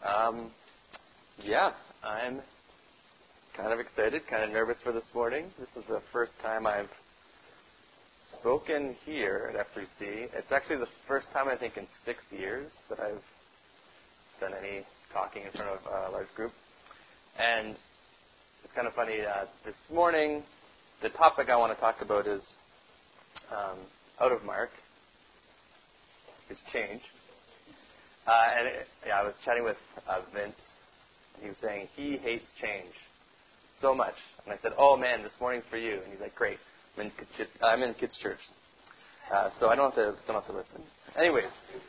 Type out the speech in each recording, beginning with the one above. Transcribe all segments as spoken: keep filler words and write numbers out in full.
Um, yeah, I'm kind of excited, kind of nervous for this morning. This is the first time I've spoken here at F three C. It's actually the first time, I think, in six years that I've done any talking in front of a large group. And it's kind of funny, uh, this morning, the topic I want to talk about is um, out of Mark, is change. Uh, and it, yeah, I was chatting with uh, Vince, and he was saying he hates change so much. And I said, oh man, this morning's for you. And he's like, great, I'm in kids, I'm in kids' church, uh, so I don't have to don't have to listen. Anyways,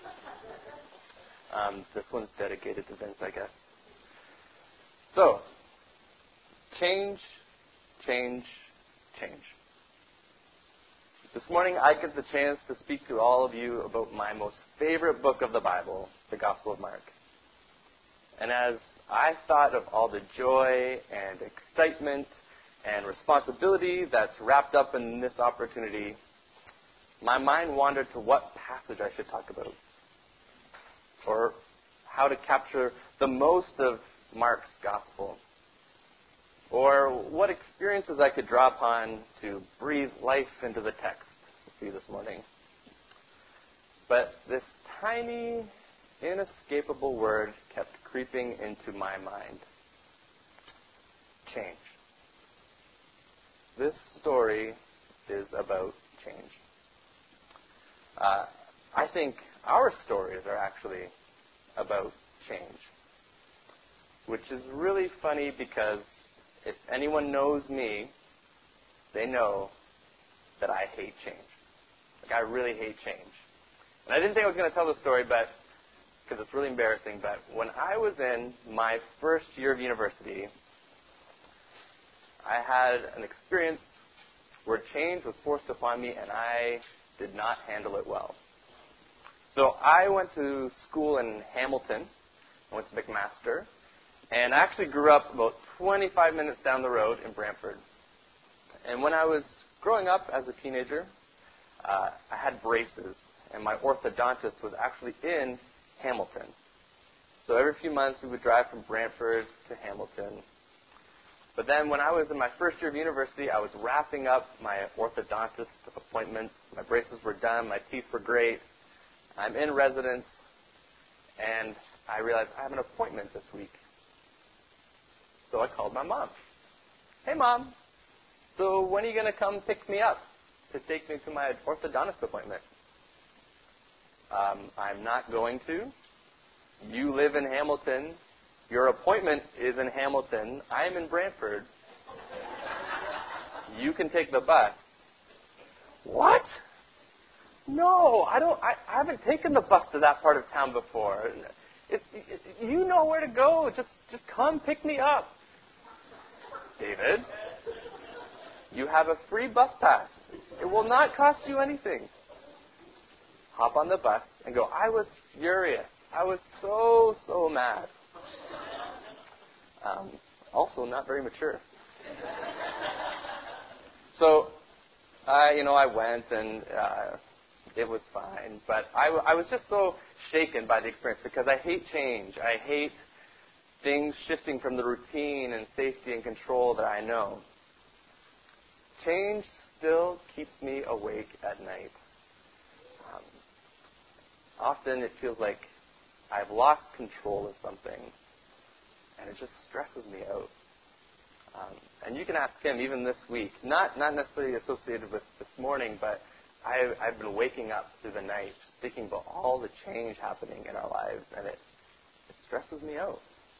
um, this one's dedicated to Vince, I guess. So, change, change, change. This morning, I get the chance to speak to all of you about my most favorite book of the Bible, the Gospel of Mark. And as I thought of all the joy and excitement and responsibility that's wrapped up in this opportunity, my mind wandered to what passage I should talk about, or how to capture the most of Mark's Gospel, or what experiences I could draw upon to breathe life into the text for you this morning. But this tiny, inescapable word kept creeping into my mind. Change. This story is about change. Uh, I think our stories are actually about change, which is really funny because if anyone knows me, they know that I hate change. Like, I really hate change. And I didn't think I was going to tell the story, but because it's really embarrassing, but when I was in my first year of university, I had an experience where change was forced upon me, and I did not handle it well. So I went to school in Hamilton. I went to McMaster. And I actually grew up about twenty-five minutes down the road in Brantford. And when I was growing up as a teenager, uh, I had braces, and my orthodontist was actually in Hamilton. So every few months we would drive from Brantford to Hamilton. But then when I was in my first year of university, I was wrapping up my orthodontist appointments. My braces were done. My teeth were great. I'm in residence, and I realized I have an appointment this week. So I called my mom. Hey, Mom, so when are you going to come pick me up to take me to my orthodontist appointment? Um, I'm not going to. You live in Hamilton. Your appointment is in Hamilton. I'm in Brantford. You can take the bus. What? No, I don't. I, I haven't taken the bus to that part of town before. It's, it, you know where to go. Just, just come pick me up. David, you have a free bus pass. It will not cost you anything. Hop on the bus and go. I was furious. I was so, so mad. Um, also, not very mature. So, I, you know, I went and uh, it was fine. But I, I was just so shaken by the experience because I hate change. I hate things shifting from the routine and safety and control that I know. Change still keeps me awake at night. Um, often it feels like I've lost control of something, and it just stresses me out. Um, and you can ask him even this week, not not necessarily associated with this morning, but I've, I've been waking up through the night just thinking about all the change happening in our lives, and it, it stresses me out.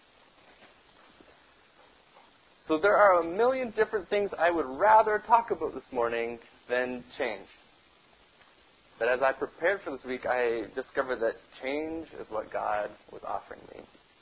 So there are a million different things I would rather talk about this morning than change. But as I prepared for this week, I discovered that change is what God was offering me.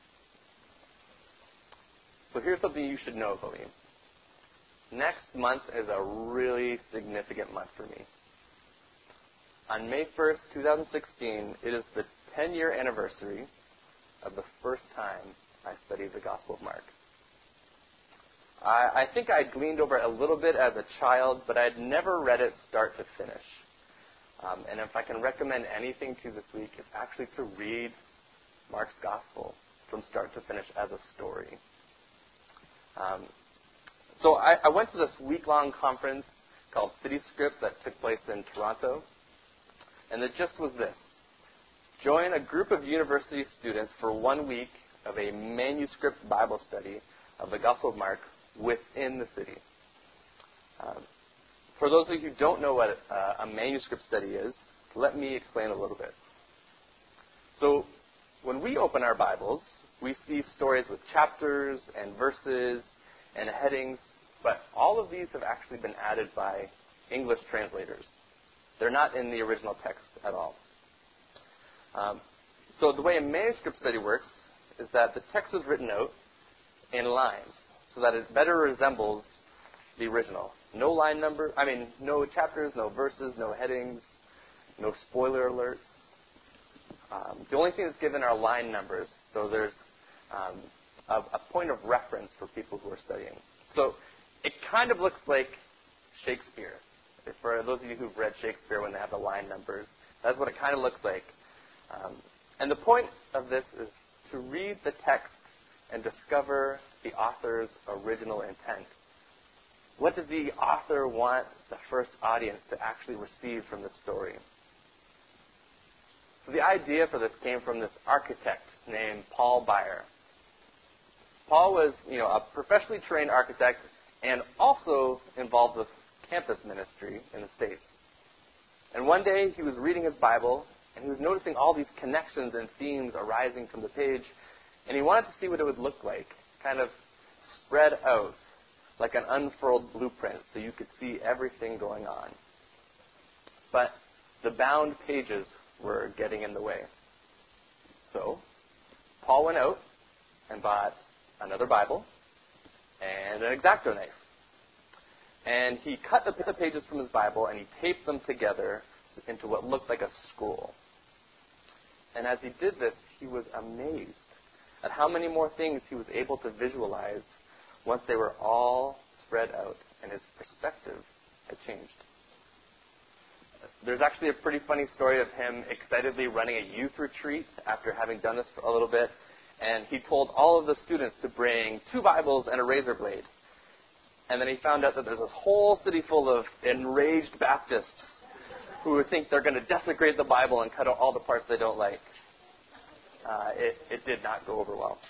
So here's something you should know about me. Next month is a really significant month for me. On May first, twenty sixteen, it is the ten-year anniversary of the first time I studied the Gospel of Mark. I, I think I gleaned over it a little bit as a child, but I had never read it start to finish. Um, and if I can recommend anything to you this week, it's actually to read Mark's Gospel, from start to finish as a story. Um, so I, I went to this week-long conference called CityScript that took place in Toronto. And the gist was this. Join a group of university students for one week of a manuscript Bible study of the Gospel of Mark within the city. Um, for those of you who don't know what uh, a manuscript study is, let me explain a little bit. So when we open our Bibles, we see stories with chapters and verses and headings, but all of these have actually been added by English translators. They're not in the original text at all. Um, so the way a manuscript study works is that the text is written out in lines so that it better resembles the original. No line number, I mean, no chapters, no verses, no headings, no spoiler alerts. Um, the only thing that's given are line numbers. So there's um, a, a point of reference for people who are studying. So it kind of looks like Shakespeare. For those of you who've read Shakespeare when they have the line numbers, that's what it kind of looks like. Um, and the point of this is to read the text and discover the author's original intent. What did the author want the first audience to actually receive from this story? So the idea for this came from this architect named Paul Baier. Paul was, you know, a professionally trained architect and also involved with campus ministry in the States. And one day he was reading his Bible and he was noticing all these connections and themes arising from the page, and he wanted to see what it would look like, kind of spread out like an unfurled blueprint so you could see everything going on. But the bound pages were getting in the way. So Paul went out and bought another Bible and an X-Acto knife. And he cut the pages from his Bible and he taped them together into what looked like a scroll. And as he did this, he was amazed at how many more things he was able to visualize once they were all spread out and his perspective had changed. There's actually a pretty funny story of him excitedly running a youth retreat after having done this for a little bit. And he told all of the students to bring two Bibles and a razor blade. And then he found out that there's this whole city full of enraged Baptists who think they're going to desecrate the Bible and cut out all the parts they don't like. Uh, it, it did not go over well.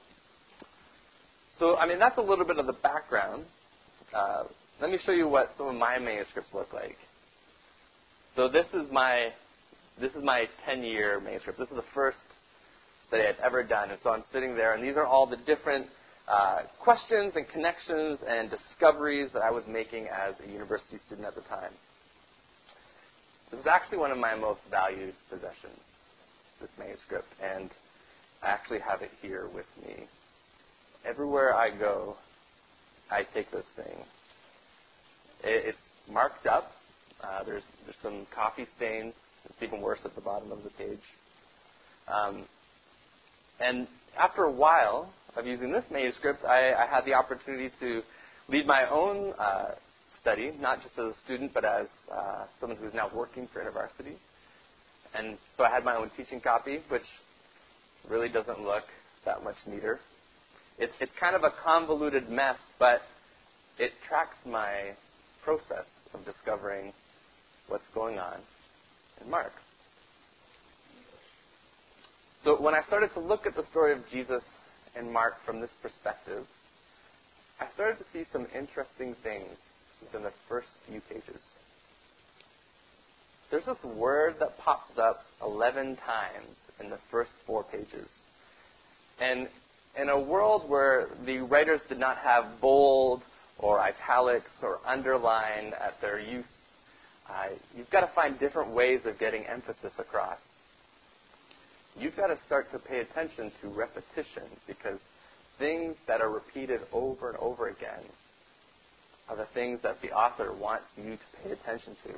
So, I mean, that's a little bit of the background. Uh, let me show you what some of my manuscripts look like. So this is my this is my ten-year manuscript. This is the first study I've ever done. And so I'm sitting there, and these are all the different uh, questions and connections and discoveries that I was making as a university student at the time. This is actually one of my most valued possessions, this manuscript, and I actually have it here with me. Everywhere I go, I take this thing. It, it's marked up. Uh, there's there's some coffee stains. It's even worse at the bottom of the page. Um, and after a while of using this manuscript, I, I had the opportunity to lead my own uh, study, not just as a student, but as uh, someone who's now working for InterVarsity. And so I had my own teaching copy, which really doesn't look that much neater. It's, it's kind of a convoluted mess, but it tracks my process of discovering what's going on in Mark. So when I started to look at the story of Jesus in Mark from this perspective, I started to see some interesting things within the first few pages. There's this word that pops up eleven times in the first four pages. And in a world where the writers did not have bold or italics or underline at their use, uh, you've got to find different ways of getting emphasis across. You've got to start to pay attention to repetition, because things that are repeated over and over again are the things that the author wants you to pay attention to.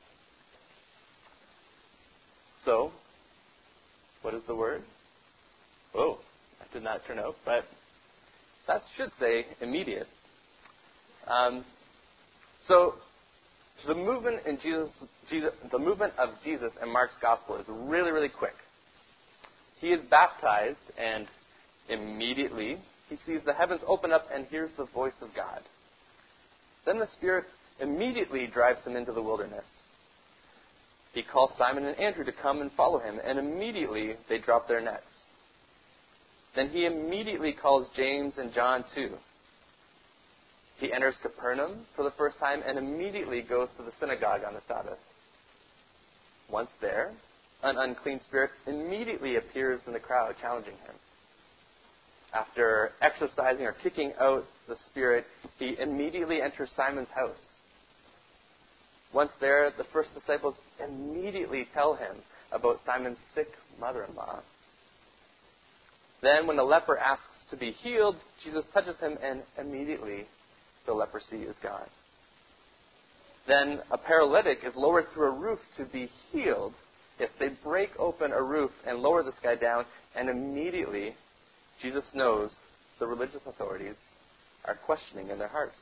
So, what is the word? Oh, that did not turn out, but that should say immediate. Um, so, the movement in Jesus, Jesus, the movement of Jesus in Mark's gospel is really, really quick. He is baptized, and Immediately, he sees the heavens open up and hears the voice of God. Then the Spirit immediately drives him into the wilderness. He calls Simon and Andrew to come and follow him, and immediately they drop their nets. Then he immediately calls James and John too. He enters Capernaum for the first time and immediately goes to the synagogue on the Sabbath. Once there, an unclean spirit immediately appears in the crowd, challenging him. After exorcising or kicking out the spirit, he immediately enters Simon's house. Once there, the first disciples immediately tell him about Simon's sick mother-in-law. Then, when the leper asks to be healed, Jesus touches him, and immediately the leprosy is gone. Then a paralytic is lowered through a roof to be healed. Yes, they break open a roof and lower this guy down, and immediately Jesus knows the religious authorities are questioning in their hearts.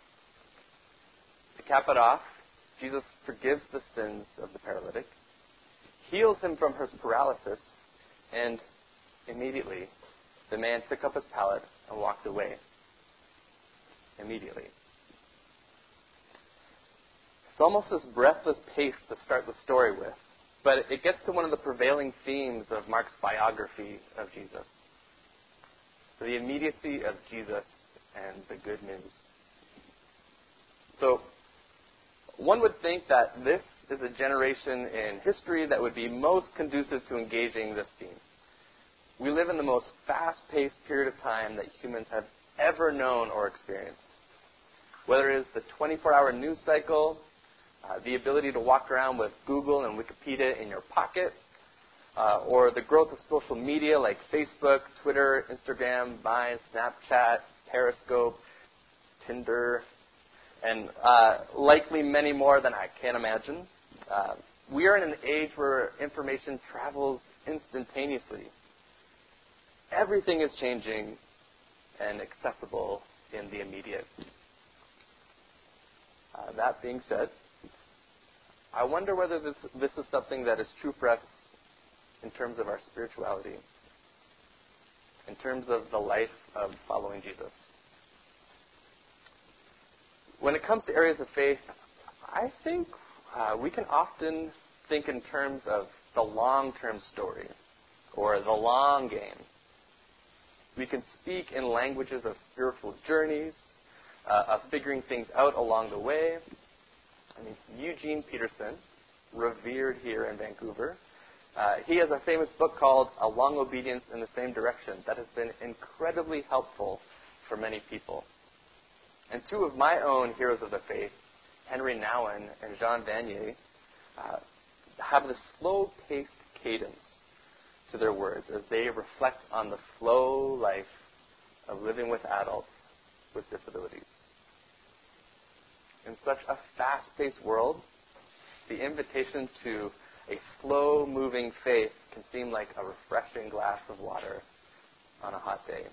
To cap it off, Jesus forgives the sins of the paralytic, heals him from his paralysis, and immediately the man took up his pallet and walked away. Immediately. It's almost this breathless pace to start the story with, but it gets to one of the prevailing themes of Mark's biography of Jesus. The immediacy of Jesus and the good news. So, one would think that this is a generation in history that would be most conducive to engaging this theme. We live in the most fast-paced period of time that humans have ever known or experienced. Whether it is the twenty-four hour news cycle, uh, the ability to walk around with Google and Wikipedia in your pocket, uh, or the growth of social media like Facebook, Twitter, Instagram, Vine, Snapchat, Periscope, Tinder, and uh, likely many more than I can imagine. Uh, we are in an age where information travels instantaneously. Everything is changing and accessible in the immediate. Uh, that being said, I wonder whether this, this is something that is true for us in terms of our spirituality, in terms of the life of following Jesus. When it comes to areas of faith, I think uh, we can often think in terms of the long-term story or the long game. We can speak in languages of spiritual journeys, uh, of figuring things out along the way. I mean, Eugene Peterson, revered here in Vancouver, uh, he has a famous book called A Long Obedience in the Same Direction that has been incredibly helpful for many people. And two of my own heroes of the faith, Henry Nouwen and Jean Vanier, uh, have this slow-paced cadence to their words as they reflect on the slow life of living with adults with disabilities. In such a fast-paced world, the invitation to a slow-moving faith can seem like a refreshing glass of water on a hot day.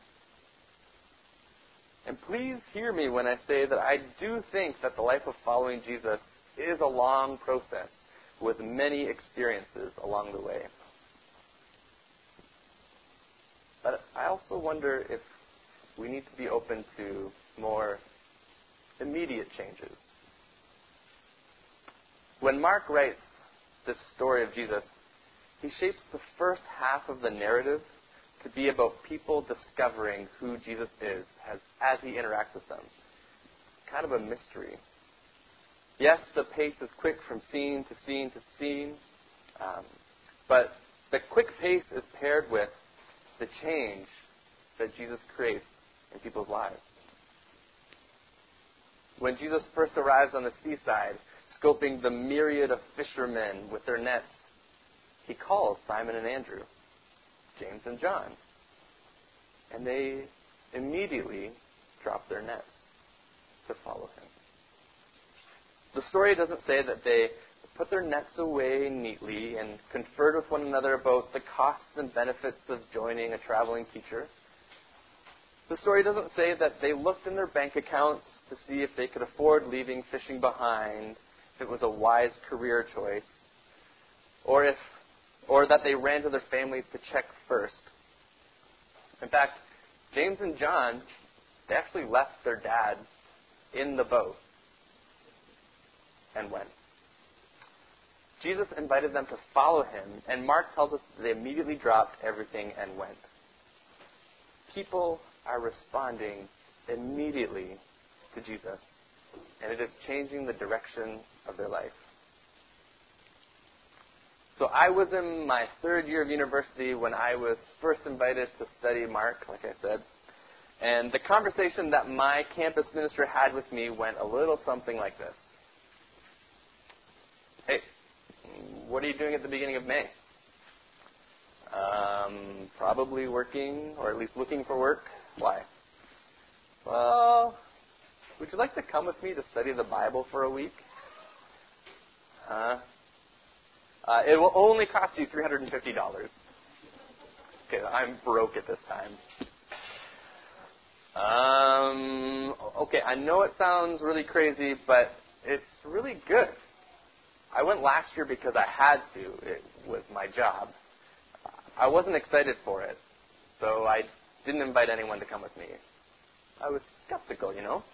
And please hear me when I say that I do think that the life of following Jesus is a long process with many experiences along the way. But I also wonder if we need to be open to more immediate changes. When Mark writes this story of Jesus, he shapes the first half of the narrative to be about people discovering who Jesus is as, as he interacts with them. Kind of a mystery. Yes, the pace is quick from scene to scene to scene, um, but the quick pace is paired with the change that Jesus creates in people's lives. When Jesus first arrives on the seaside, scoping the myriad of fishermen with their nets, he calls Simon and Andrew, James and John, and they immediately drop their nets to follow him. The story doesn't say that they put their nets away neatly and conferred with one another about the costs and benefits of joining a traveling teacher. The story doesn't say that they looked in their bank accounts to see if they could afford leaving fishing behind, if it was a wise career choice, or if or that they ran to their families to check first. In fact, James and John, they actually left their dad in the boat and went. Jesus invited them to follow him, and Mark tells us that they immediately dropped everything and went. People are responding immediately to Jesus, and it is changing the direction of their life. So I was in my third year of university when I was first invited to study Mark, like I said. And the conversation that my campus minister had with me went a little something like this. Hey, what are you doing at the beginning of May? Um, probably working, or at least looking for work. Why? Well, would you like to come with me to study the Bible for a week? Huh? Uh, it will only cost you three hundred fifty dollars. Okay, I'm broke at this time. Um, okay, I know it sounds really crazy, but it's really good. I went last year because I had to. It was my job. I wasn't excited for it, so I didn't invite anyone to come with me. I was skeptical, you know.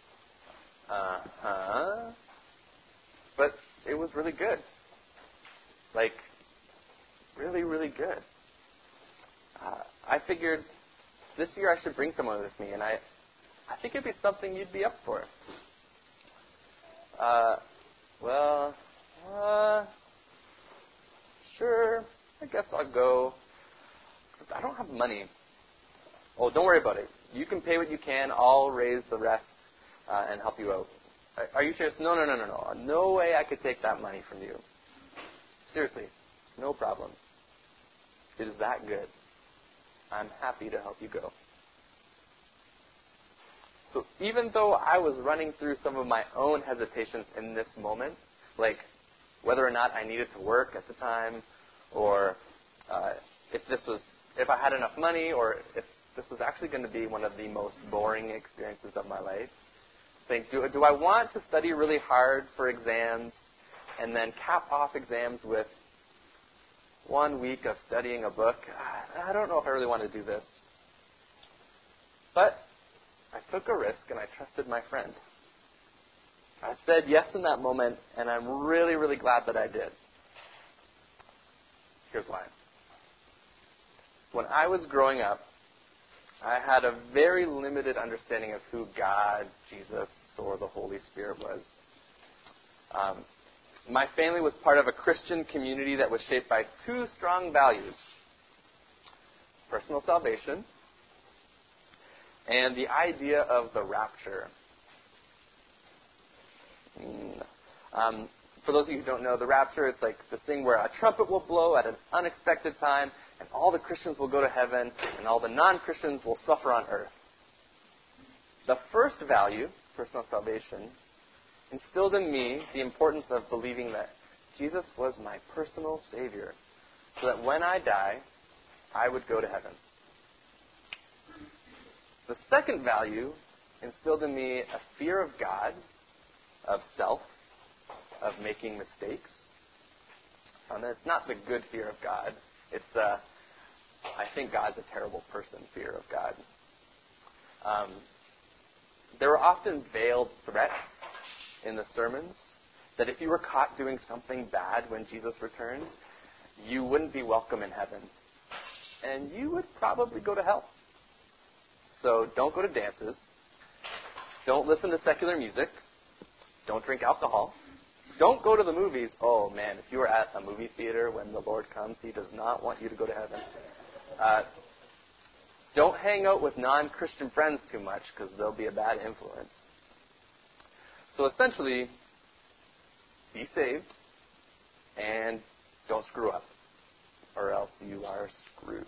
Uh-huh. But it was really good. Like, really, really good. Uh, I figured this year I should bring someone with me, and I, I think it'd be something you'd be up for. Uh, well, uh, sure, I guess I'll go. I don't have money. Oh, don't worry about it. You can pay what you can. I'll raise the rest uh, and help you out. Are, are you serious? No, no, no, no, no. No way I could take that money from you. Seriously, it's no problem. It is that good. I'm happy to help you go. So even though I was running through some of my own hesitations in this moment, like whether or not I needed to work at the time, or uh, if this was, if I had enough money, or if this was actually going to be one of the most boring experiences of my life, think, do, do I want to study really hard for exams and then cap off exams with one week of studying a book? I don't know if I really want to do this. But I took a risk and I trusted my friend. I said yes in that moment, and I'm really, really glad that I did. Here's why. When I was growing up, I had a very limited understanding of who God, Jesus, or the Holy Spirit was. Um, my family was part of a Christian community that was shaped by two strong values: personal salvation and the idea of the rapture. Um, for those of you who don't know, the rapture, it's like this thing where a trumpet will blow at an unexpected time, and all the Christians will go to heaven, and all the non-Christians will suffer on earth. The first value, personal salvation, instilled in me the importance of believing that Jesus was my personal Savior, so that when I die, I would go to heaven. The second value instilled in me a fear of God, of self, of making mistakes. And it's not the good fear of God. It's the, I think God's a terrible person fear of God. Um, there were often veiled threats in the sermons that if you were caught doing something bad when Jesus returned, you wouldn't be welcome in heaven. And you would probably go to hell. So don't go to dances. Don't listen to secular music. Don't drink alcohol. Don't go to the movies. Oh, man, if you were at a movie theater when the Lord comes, He does not want you to go to heaven. Uh, don't hang out with non-Christian friends too much, because they'll be a bad influence. So essentially, be saved and don't screw up, or else you are screwed.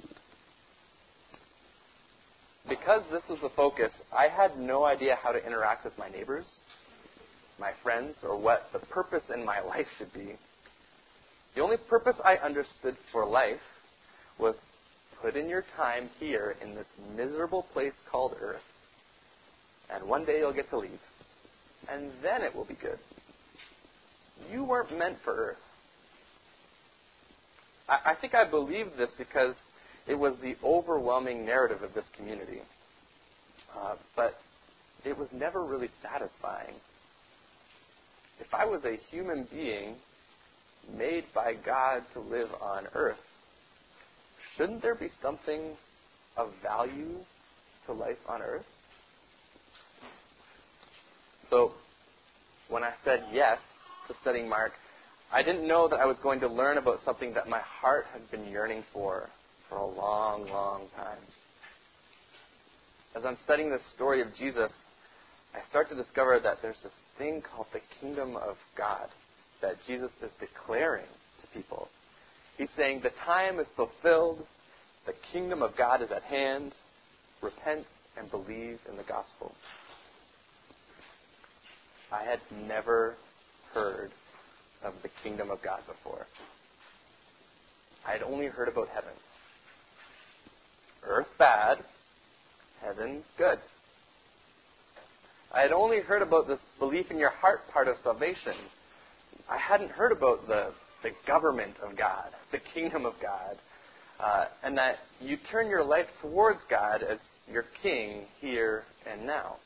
Because this was the focus, I had no idea how to interact with my neighbors, my friends, or what the purpose in my life should be. The only purpose I understood for life was put in your time here in this miserable place called Earth, and one day you'll get to leave, and then it will be good. You weren't meant for Earth. I, I think I believed this because It was the overwhelming narrative of this community. Uh, but it was never really satisfying. If I was a human being made by God to live on earth, shouldn't there be something of value to life on earth? So, when I said yes to studying Mark, I didn't know that I was going to learn about something that my heart had been yearning for for a long, long time. As I'm studying the story of Jesus, I start to discover that there's this thing called the kingdom of God that Jesus is declaring to people. He's saying the time is fulfilled, the kingdom of God is at hand, repent and believe in the gospel. I had never heard of the kingdom of God before. I had only heard about heaven. Earth bad, heaven good. I had only heard about this belief in your heart part of salvation. I hadn't heard about the, the government of God, the kingdom of God, uh, and that you turn your life towards God as your king here and now.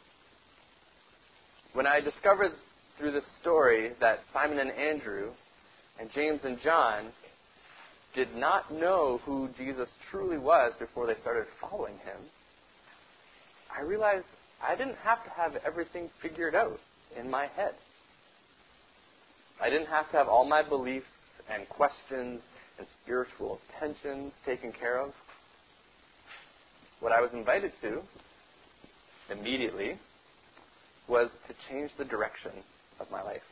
When I discovered through this story that Simon and Andrew and James and John did not know who Jesus truly was before they started following him, I realized I didn't have to have everything figured out in my head. I didn't have to have all my beliefs and questions and spiritual tensions taken care of. What I was invited to immediately was to change the direction of my life.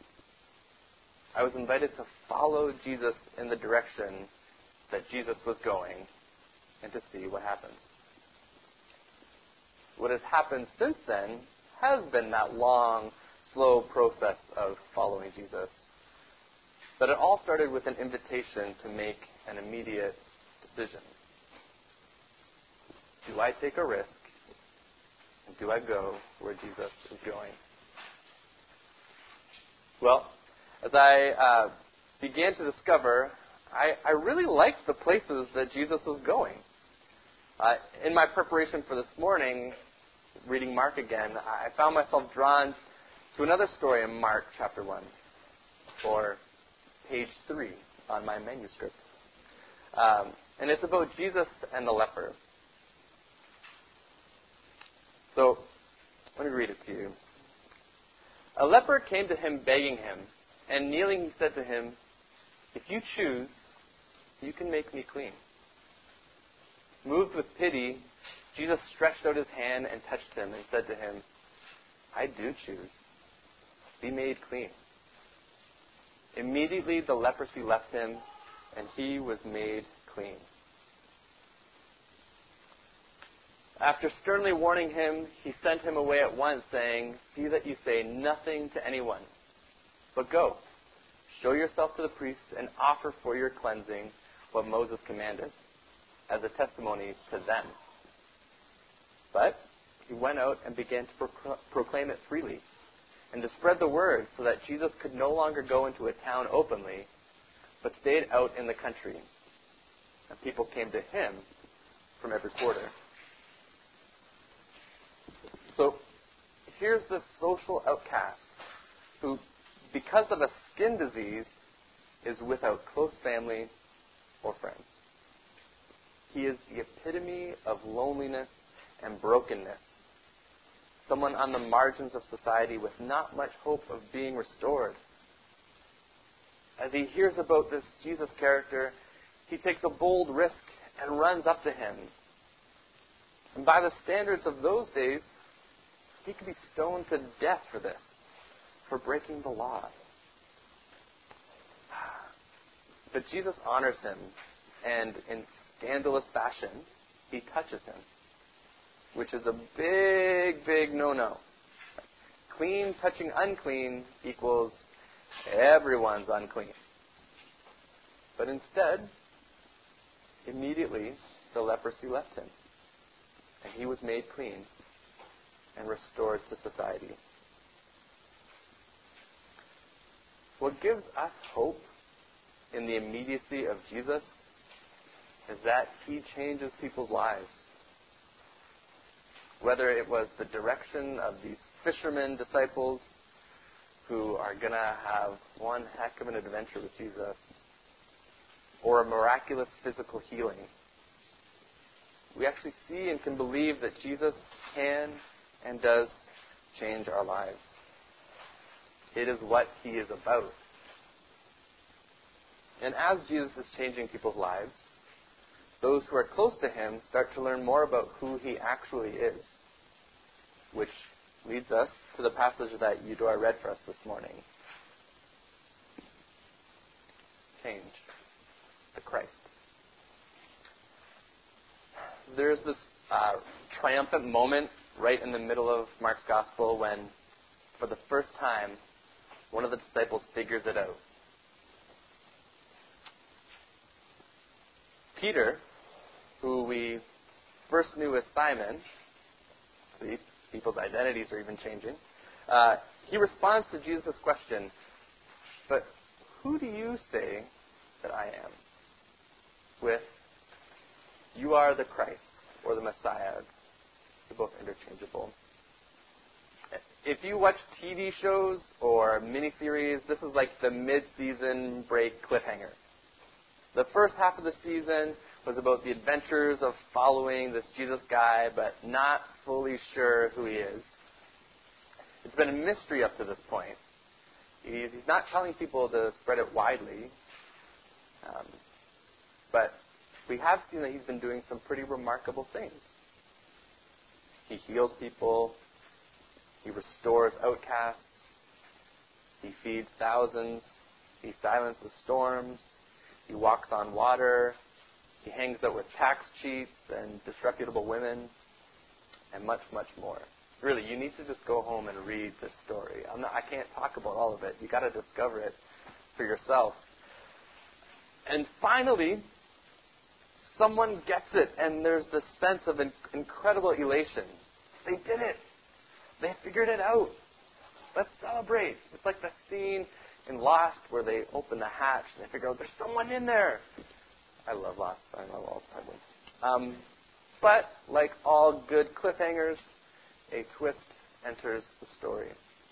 I was invited to follow Jesus in the direction that Jesus was going and to see what happens. What has happened since then has been that long, slow process of following Jesus. But it all started with an invitation to make an immediate decision. Do I take a risk? And do I go where Jesus is going? Well, as I uh, began to discover, I, I really liked the places that Jesus was going. Uh, in my preparation for this morning, reading Mark again, I found myself drawn to another story in Mark chapter one, or page three on my manuscript. Um, and it's about Jesus and the leper. So, let me read it to you. A leper came to him begging him, and kneeling he said to him, "If you choose, you can make me clean." Moved with pity, Jesus stretched out his hand and touched him and said to him, "I do choose. Be made clean." Immediately the leprosy left him, and he was made clean. After sternly warning him, he sent him away at once, saying, "See that you say nothing to anyone, but go, show yourself to the priest, and offer for your cleansing what Moses commanded, as a testimony to them." But he went out and began to pro- proclaim it freely, and to spread the word, so that Jesus could no longer go into a town openly, but stayed out in the country. And people came to him from every quarter. So here's this social outcast who, because of a skin disease, is without close family or friends. He is the epitome of loneliness and brokenness. Someone on the margins of society with not much hope of being restored. As he hears about this Jesus character, he takes a bold risk and runs up to him. And by the standards of those days, he could be stoned to death for this, for breaking the law. But Jesus honors him, and in scandalous fashion, he touches him, which is a big, big no-no. Clean touching unclean equals everyone's unclean. But instead, immediately, the leprosy left him, and he was made clean and restored to society. What gives us hope in the immediacy of Jesus is that he changes people's lives. Whether it was the direction of these fishermen disciples who are going to have one heck of an adventure with Jesus, or a miraculous physical healing, we actually see and can believe that Jesus can and does change our lives. It is what he is about. And as Jesus is changing people's lives, those who are close to him start to learn more about who he actually is, which leads us to the passage that Eudora read for us this morning. Change. The Christ. There's this uh, triumphant moment right in the middle of Mark's Gospel when, for the first time, one of the disciples figures it out. Peter, who we first knew as Simon, see, people's identities are even changing, uh, he responds to Jesus' question, "But who do you say that I am?" With, "You are the Christ," or the Messiah. They're both interchangeable. If you watch T V shows or miniseries, this is like the mid-season break cliffhanger. The first half of the season was about the adventures of following this Jesus guy, but not fully sure who he is. It's been a mystery up to this point. He's not telling people to spread it widely. Um, but we have seen that he's been doing some pretty remarkable things. He heals people. He restores outcasts. He feeds thousands. He silences storms. He walks on water. He hangs out with tax cheats and disreputable women, and much, much more. Really, you need to just go home and read this story. I'm not, I can't talk about all of it. You've got to discover it for yourself. And finally, someone gets it, and there's this sense of in- incredible elation. They did it. They figured it out. Let's celebrate. It's like the scene in Lost where they open the hatch and they figure out there's someone in there. I love Lost. I love all the time. Um, but like all good cliffhangers, a twist enters the story.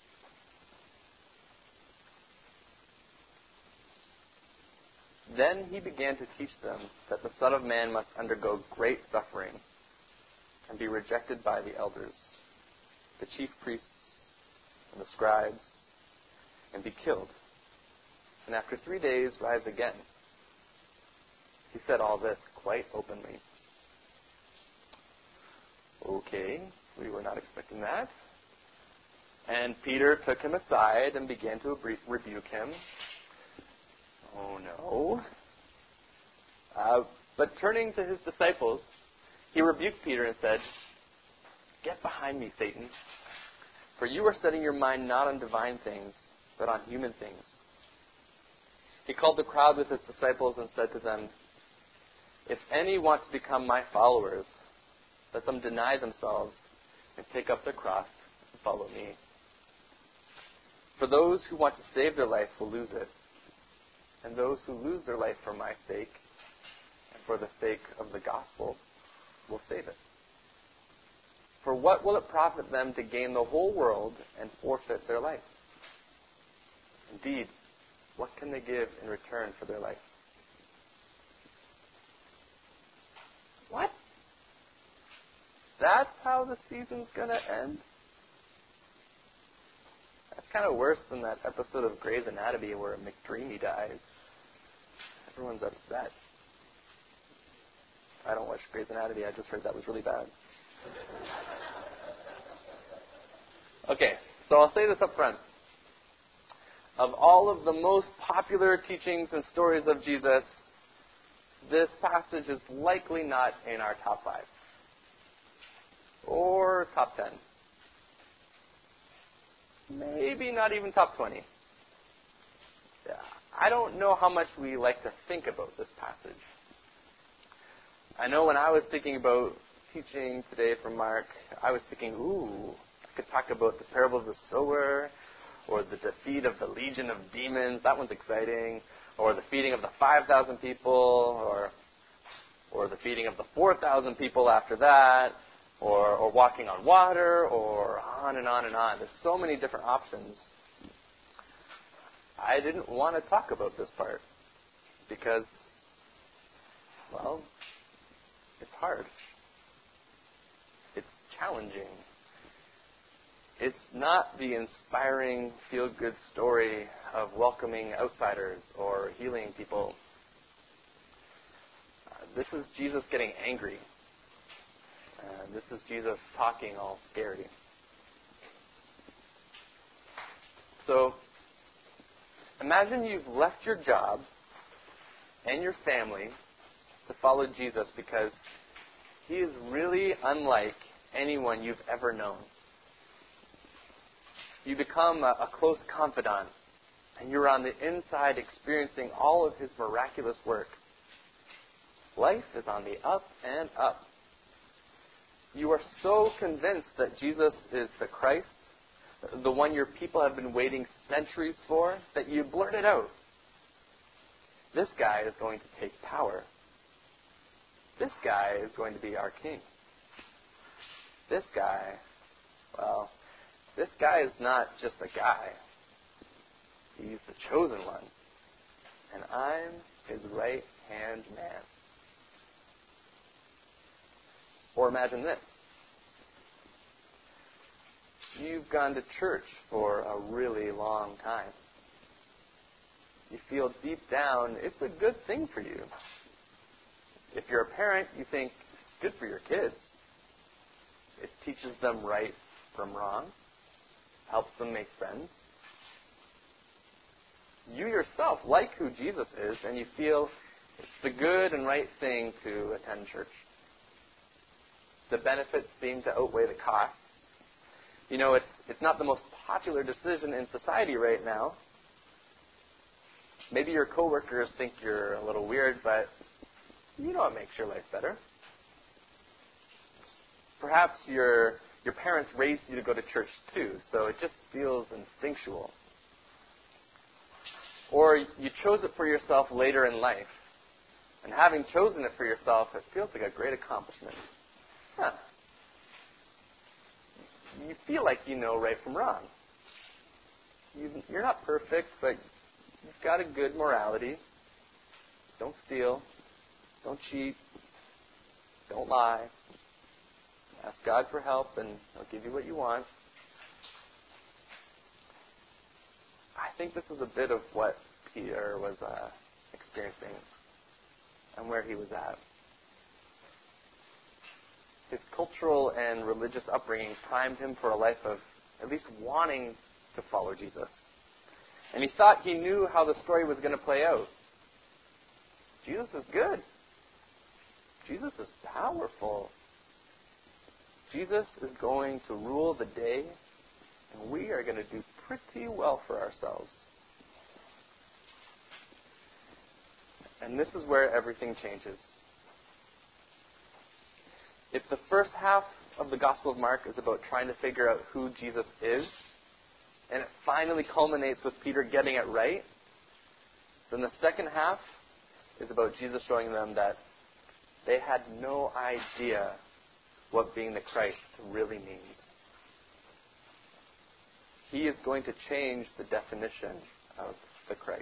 Then he began to teach them that the Son of Man must undergo great suffering and be rejected by the elders, the chief priests, and the scribes, and be killed, and after three days rise again. He said all this quite openly. Okay, we were not expecting that. And Peter took him aside and began to rebuke him. Oh no. Uh, but turning to his disciples, he rebuked Peter and said, "Get behind me, Satan, for you are setting your mind not on divine things, but on human things." He called the crowd with his disciples and said to them, "If any want to become my followers, let them deny themselves and take up their cross and follow me. For those who want to save their life will lose it, and those who lose their life for my sake and for the sake of the gospel will save it. For what will it profit them to gain the whole world and forfeit their life? Indeed, what can they give in return for their life?" What? That's how the season's going to end? That's kind of worse than that episode of Grey's Anatomy where McDreamy dies. Everyone's upset. I don't watch Grey's Anatomy. I just heard that was really bad. Okay, so I'll say this up front. Of all of the most popular teachings and stories of Jesus, this passage is likely not in our top five. Or top ten. Maybe not even top twenty. Yeah. I don't know how much we like to think about this passage. I know when I was thinking about teaching today from Mark, I was thinking, ooh, I could talk about the parable of the sower, or the defeat of the legion of demons. That one's exciting. Or the feeding of the five thousand people, or or the feeding of the four thousand people after that, or, or walking on water, or on and on and on. There's so many different options. I didn't want to talk about this part because, well, it's hard. It's challenging. It's not the inspiring, feel-good story of welcoming outsiders or healing people. Uh, this is Jesus getting angry. Uh, this is Jesus talking all scary. So, imagine you've left your job and your family to follow Jesus because he is really unlike anyone you've ever known. You become a, a close confidant, and you're on the inside experiencing all of his miraculous work. Life is on the up and up. You are so convinced that Jesus is the Christ, the one your people have been waiting centuries for, that you blurt it out. This guy is going to take power. This guy is going to be our king. This guy, well, this guy is not just a guy. He's the chosen one. And I'm his right-hand man. Or imagine this. You've gone to church for a really long time. You feel deep down it's a good thing for you. If you're a parent, you think it's good for your kids. It teaches them right from wrong, helps them make friends. You yourself like who Jesus is, and you feel it's the good and right thing to attend church. The benefits seem to outweigh the costs. You know, it's it's not the most popular decision in society right now. Maybe your coworkers think you're a little weird, but you know what makes your life better. Perhaps your your parents raised you to go to church too, so it just feels instinctual. Or you chose it for yourself later in life. And having chosen it for yourself, it feels like a great accomplishment. Huh. You feel like you know right from wrong. You, you're not perfect, but you've got a good morality. Don't steal. Don't cheat. Don't lie. Ask God for help, and He'll give you what you want. I think this is a bit of what Peter was uh, experiencing and where he was at. His cultural and religious upbringing primed him for a life of at least wanting to follow Jesus. And he thought he knew how the story was going to play out. Jesus is good. Jesus is powerful. Jesus is going to rule the day, and we are going to do pretty well for ourselves. And this is where everything changes. If the first half of the Gospel of Mark is about trying to figure out who Jesus is, and it finally culminates with Peter getting it right, then the second half is about Jesus showing them that they had no idea what being the Christ really means. He is going to change the definition of the Christ.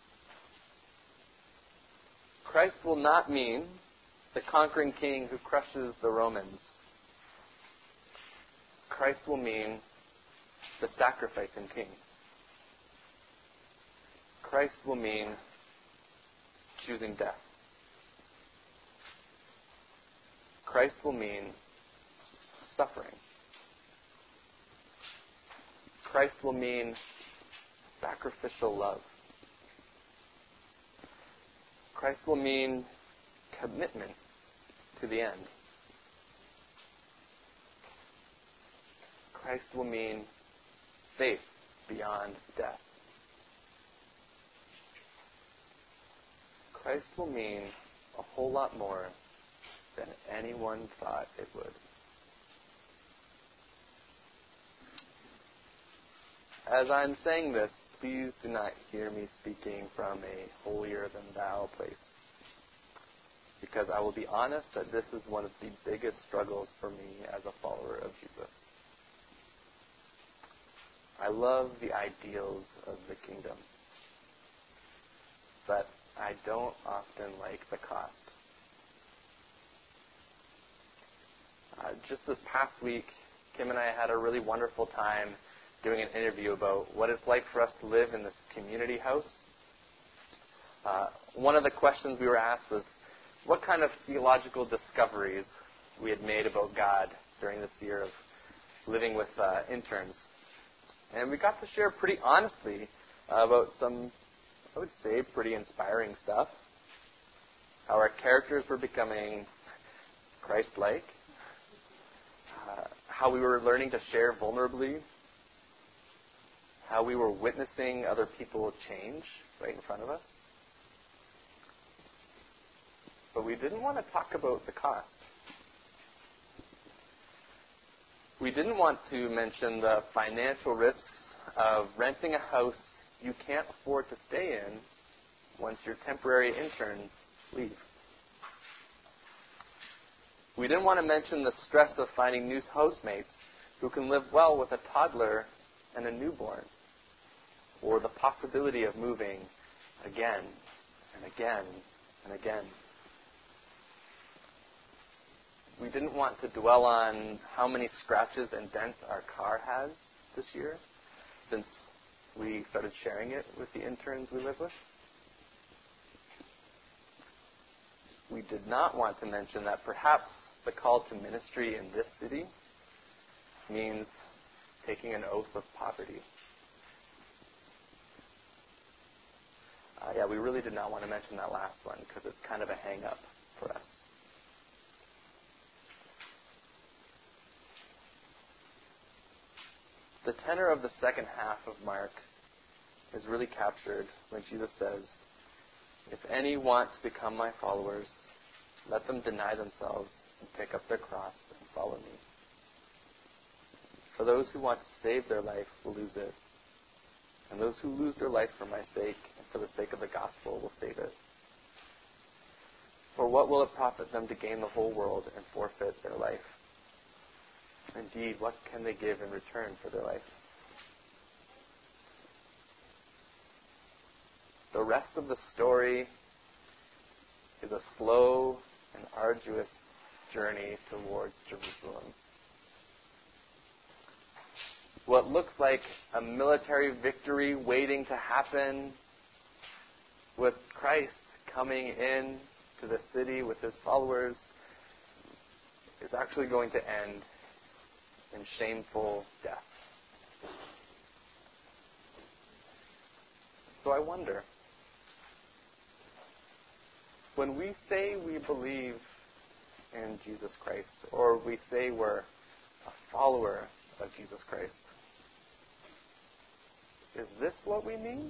Christ will not mean the conquering king who crushes the Romans. Christ will mean the sacrificing king. Christ will mean choosing death. Christ will mean suffering. Christ will mean sacrificial love. Christ will mean commitment to the end. Christ will mean faith beyond death. Christ will mean a whole lot more than anyone thought it would. As I'm saying this, please do not hear me speaking from a holier-than-thou place. because I will be honest that this is one of the biggest struggles for me as a follower of Jesus. I love the ideals of the kingdom, but I don't often like the cost. Uh, just this past week, Kim and I had a really wonderful time doing an interview about what it's like for us to live in this community house. Uh, one of the questions we were asked was what kind of theological discoveries we had made about God during this year of living with uh, interns. And we got to share pretty honestly uh, about some, I would say, pretty inspiring stuff. How our characters were becoming Christ-like. Uh, how we were learning to share vulnerably. How we were witnessing other people change right in front of us. But we didn't want to talk about the cost. We didn't want to mention the financial risks of renting a house you can't afford to stay in once your temporary interns leave. We didn't want to mention the stress of finding new housemates who can live well with a toddler and a newborn, or the possibility of moving again and again and again. We didn't want to dwell on how many scratches and dents our car has this year since we started sharing it with the interns we live with. We did not want to mention that perhaps the call to ministry in this city means taking an oath of poverty. Uh, yeah, we really did not want to mention that last one because it's kind of a hang-up for us. The tenor of the second half of Mark is really captured when Jesus says, "If any want to become my followers, let them deny themselves and pick up their cross and follow me. For those who want to save their life will lose it, and those who lose their life for my sake and for the sake of the gospel will save it. For what will it profit them to gain the whole world and forfeit their life? Indeed, what can they give in return for their life?" The rest of the story is a slow and arduous journey towards Jerusalem. What looks like a military victory waiting to happen, with Christ coming in to the city with his followers, is actually going to end in shameful death. So I wonder, when we say we believe in Jesus Christ, or we say we're a follower of Jesus Christ, is this what we mean?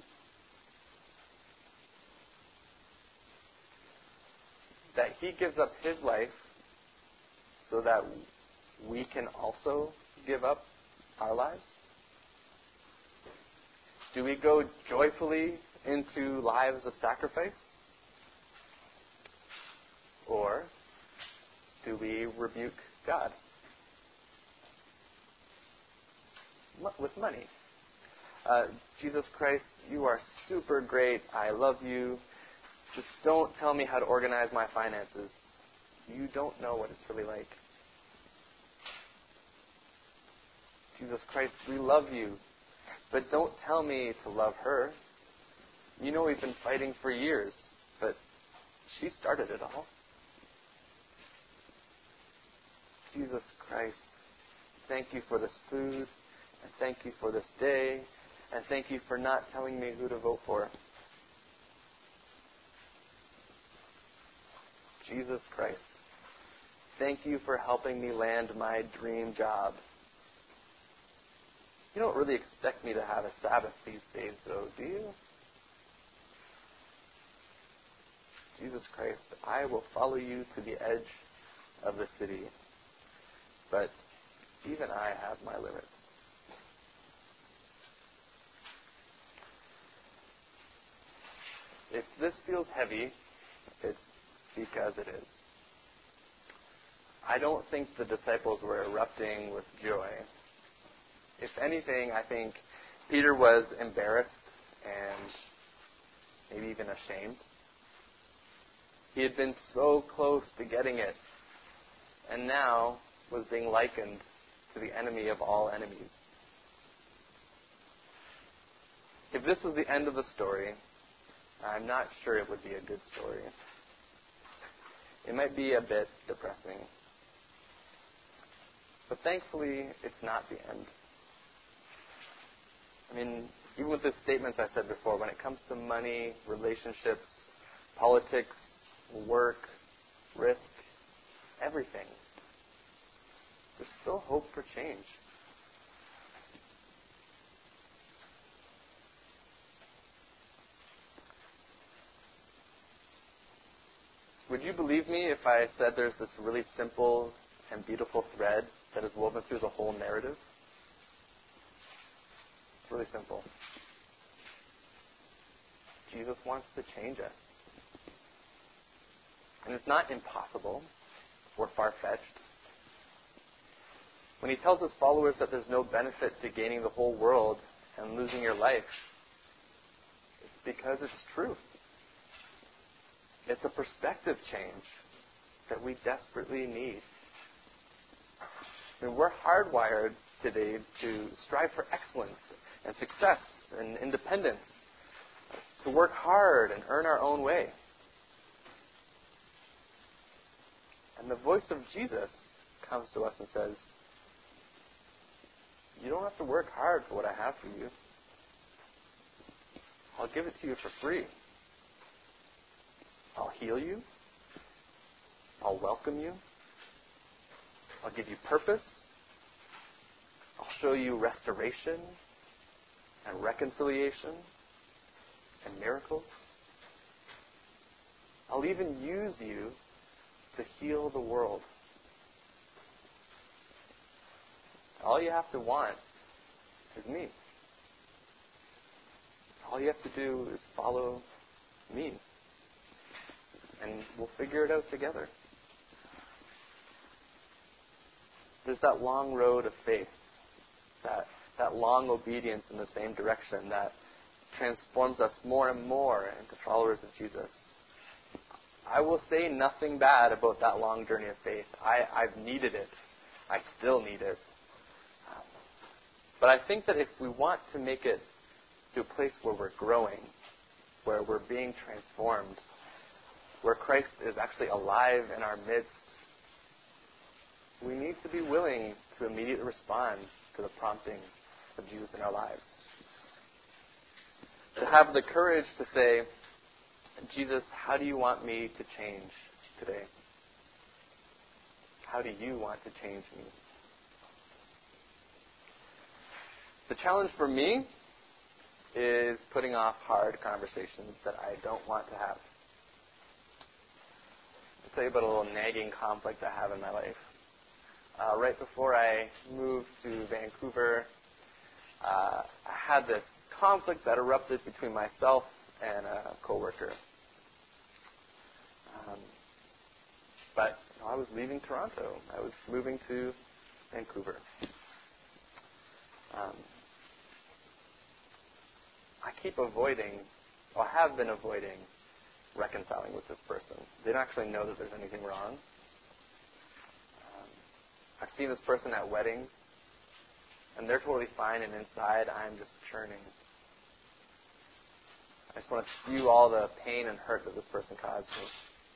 That he gives up his life so that we can also give up our lives? Do we go joyfully into lives of sacrifice? Or do we rebuke God with money? Uh, Jesus Christ, you are super great. I love you. Just don't tell me how to organize my finances. You don't know what it's really like. Jesus Christ, we love you, but don't tell me to love her. You know we've been fighting for years, but she started it all. Jesus Christ, thank you for this food, and thank you for this day, and thank you for not telling me who to vote for. Jesus Christ, thank you for helping me land my dream job. You don't really expect me to have a Sabbath these days, though, do you? Jesus Christ, I will follow you to the edge of the city, but even I have my limits. If this feels heavy, it's because it is. I don't think the disciples were erupting with joy. If anything, I think Peter was embarrassed and maybe even ashamed. He had been so close to getting it, and now was being likened to the enemy of all enemies. If this was the end of the story, I'm not sure it would be a good story. It might be a bit depressing. But thankfully, it's not the end. I mean, even with the statements I said before, when it comes to money, relationships, politics, work, risk, everything, there's still hope for change. Would you believe me if I said there's this really simple and beautiful thread that is woven through the whole narrative? It's really simple. Jesus wants to change us. And it's not impossible or far-fetched. When he tells his followers that there's no benefit to gaining the whole world and losing your life, it's because it's true. It's a perspective change that we desperately need. I mean, we're hardwired today to strive for excellence and success and independence, to work hard and earn our own way. And the voice of Jesus comes to us and says, you don't have to work hard for what I have for you. I'll give it to you for free. I'll heal you. I'll welcome you. I'll give you purpose. I'll show you restoration and reconciliation and miracles. I'll even use you to heal the world. All you have to want is me. All you have to do is follow me. And we'll figure it out together. There's that long road of faith, that, that long obedience in the same direction that transforms us more and more into followers of Jesus. I will say nothing bad about that long journey of faith. I, I've needed it. I still need it. Um, but I think that if we want to make it to a place where we're growing, where we're being transformed, where Christ is actually alive in our midst, we need to be willing to immediately respond to the promptings of Jesus in our lives. To have the courage to say, Jesus, how do you want me to change today? How do you want to change me? The challenge for me is putting off hard conversations that I don't want to have. I'll tell you about a little nagging conflict I have in my life. Uh, right before I moved to Vancouver, uh, I had this conflict that erupted between myself and a coworker. Um, but you know, I was leaving Toronto. I was moving to Vancouver. Um, I keep avoiding, or have been avoiding, reconciling with this person. They don't actually know that there's anything wrong. Um, I've seen this person at weddings, and they're totally fine, and inside I'm just churning. I just want to spew all the pain and hurt that this person caused me.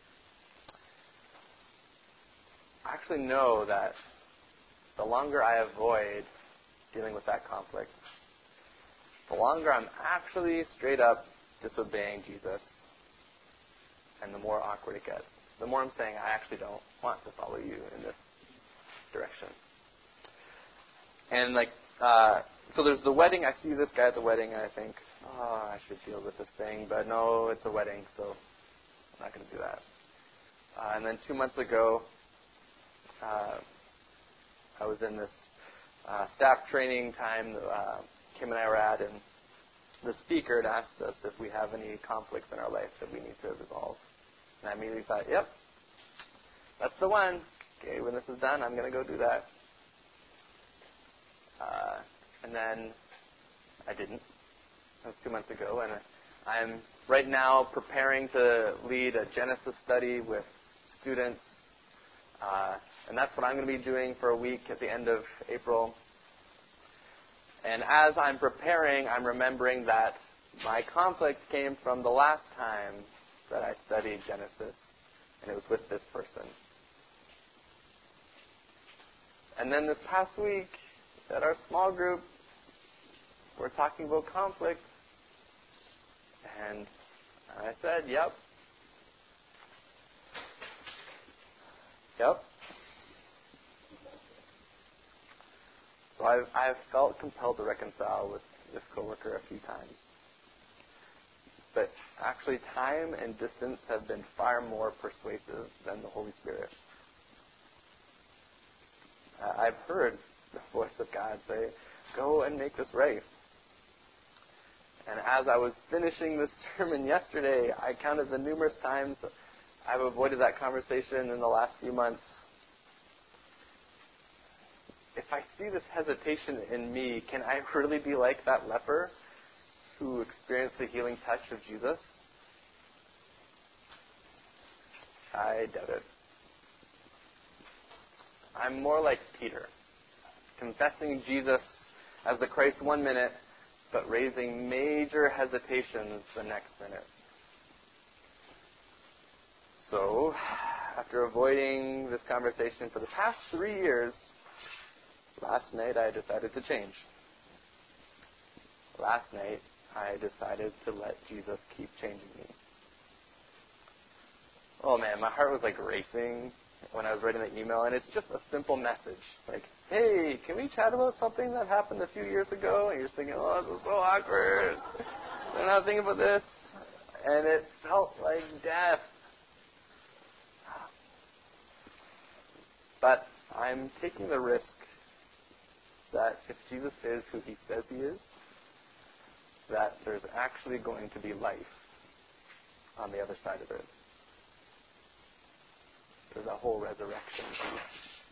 I actually know that the longer I avoid dealing with that conflict, the longer I'm actually straight up disobeying Jesus, and the more awkward it gets. The more I'm saying, I actually don't want to follow you in this direction. And like, uh, so there's the wedding. I see this guy at the wedding, and I think, oh, I should deal with this thing. But no, it's a wedding, so I'm not going to do that. Uh, and then two months ago, uh, I was in this uh, staff training time that uh, Kim and I were at, and the speaker had asked us if we have any conflicts in our life that we need to resolve. And I immediately thought, yep, that's the one. okay, when this is done, I'm going to go do that. Uh, and then I didn't. That was two months ago, and I'm right now preparing to lead a Genesis study with students, uh, and that's what I'm going to be doing for a week at the end of April. And as I'm preparing, I'm remembering that my conflict came from the last time that I studied Genesis, and it was with this person. And then this past week, at our small group, we're talking about conflict, and I said, yep. Yep. So I've, I've felt compelled to reconcile with this coworker a few times. But actually, time and distance have been far more persuasive than the Holy Spirit. Uh, I've heard the voice of God say, go and make this right. And as I was finishing this sermon yesterday, I counted the numerous times I've avoided that conversation in the last few months. If I see this hesitation in me, can I really be like that leper who experienced the healing touch of Jesus? I doubt it. I'm more like Peter, confessing Jesus as the Christ one minute, but raising major hesitations the next minute. So, after avoiding this conversation for the past three years, last night I decided to change. Last night I decided to let Jesus keep changing me. Oh man, my heart was like racing when I was writing the email, and it's just a simple message. Like, hey, can we chat about something that happened a few years ago? And you're just thinking, oh, this is so awkward. I'm not thinking about this. And it felt like death. But I'm taking the risk that if Jesus is who he says he is, that there's actually going to be life on the other side of it. There's a whole resurrection piece.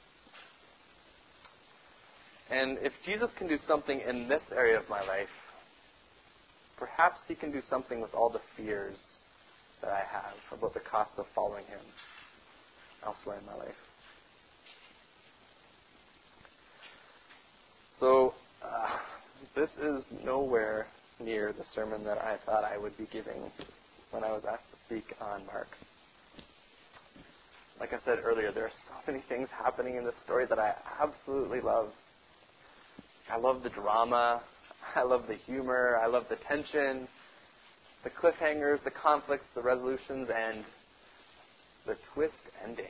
And if Jesus can do something in this area of my life, perhaps he can do something with all the fears that I have about the cost of following him elsewhere in my life. So, uh, this is nowhere near the sermon that I thought I would be giving when I was asked to speak on Mark. Like I said earlier, there are so many things happening in this story that I absolutely love. I love the drama. I love the humor. I love the tension, the cliffhangers, the conflicts, the resolutions, and the twist ending.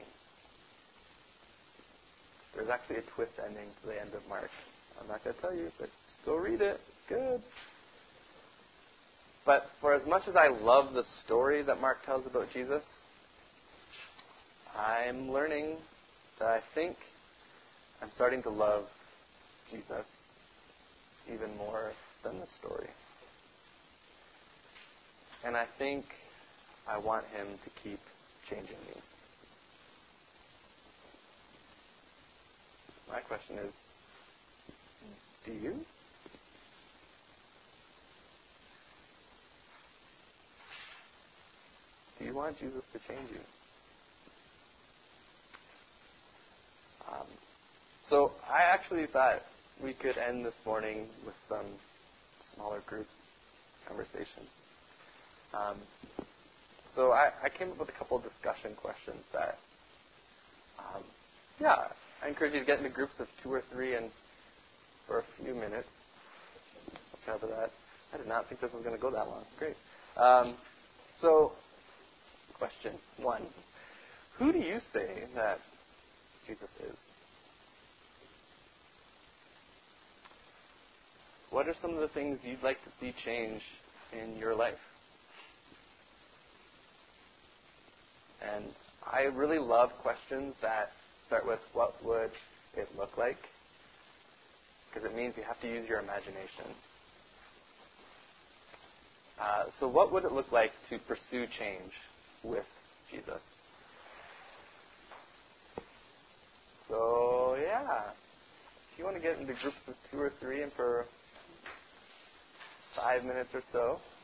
There's actually a twist ending to the end of Mark. I'm not going to tell you, but just go read it. It's good. But for as much as I love the story that Mark tells about Jesus, I'm learning that I think I'm starting to love Jesus even more than the story. And I think I want him to keep changing me. My question is, do you? Do you want Jesus to change you? Um, so I actually thought we could end this morning with some smaller group conversations. Um, so I, I came up with a couple of discussion questions that, um, yeah, I encourage you to get into groups of two or three and for a few minutes. I'll chat about that. I did not think this was going to go that long. Great. Um, so, question one. Who do you say that Jesus is? What are some of the things you'd like to see change in your life? And I really love questions that start with, what would it look like? Because it means you have to use your imagination. Uh, so what would it look like to pursue change with Jesus? So, yeah. If you want to get into groups of two or three and for five minutes or so,